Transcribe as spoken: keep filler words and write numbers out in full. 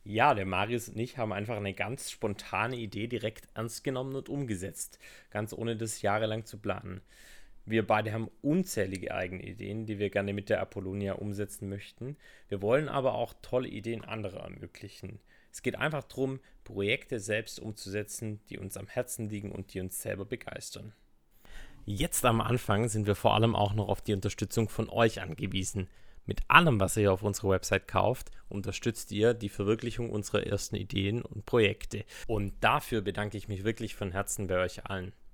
Ja, der Marius und ich haben einfach eine ganz spontane Idee direkt ernst genommen und umgesetzt, ganz ohne das jahrelang zu planen. Wir beide haben unzählige eigene Ideen, die wir gerne mit der Apollonia umsetzen möchten. Wir wollen aber auch tolle Ideen anderer ermöglichen. Es geht einfach darum, Projekte selbst umzusetzen, die uns am Herzen liegen und die uns selber begeistern. Jetzt am Anfang sind wir vor allem auch noch auf die Unterstützung von euch angewiesen. Mit allem, was ihr auf unserer Website kauft, unterstützt ihr die Verwirklichung unserer ersten Ideen und Projekte. Und dafür bedanke ich mich wirklich von Herzen bei euch allen.